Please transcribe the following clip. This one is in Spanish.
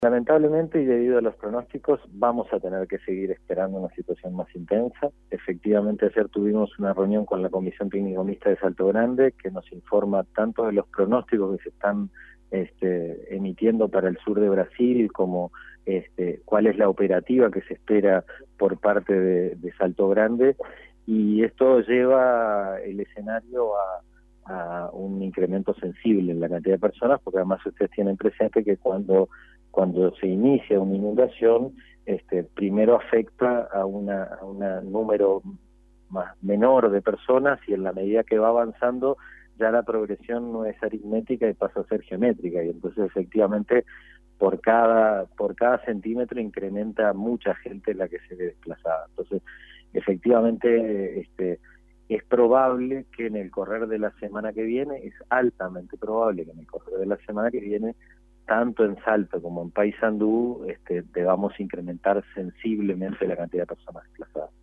Lamentablemente, y debido a los pronósticos, vamos a tener que seguir esperando una situación más intensa. Efectivamente, ayer tuvimos una reunión con la Comisión Técnico Mixta de Salto Grande, que nos informa tanto de los pronósticos que se están emitiendo para el sur de Brasil, como cuál es la operativa que se espera por parte de Salto Grande, y esto lleva el escenario a un incremento sensible en la cantidad de personas, porque además ustedes tienen presente que cuando se inicia una inundación, primero afecta a un número menor de personas, y en la medida que va avanzando ya la progresión no es aritmética y pasa a ser geométrica, y entonces efectivamente por cada centímetro incrementa mucha gente la que se ve desplazada. Entonces efectivamente es probable que en el correr de la semana que viene, es altamente probable que en el correr de la semana que viene, tanto en Salto como en Paysandú, debamos incrementar sensiblemente la cantidad de personas desplazadas.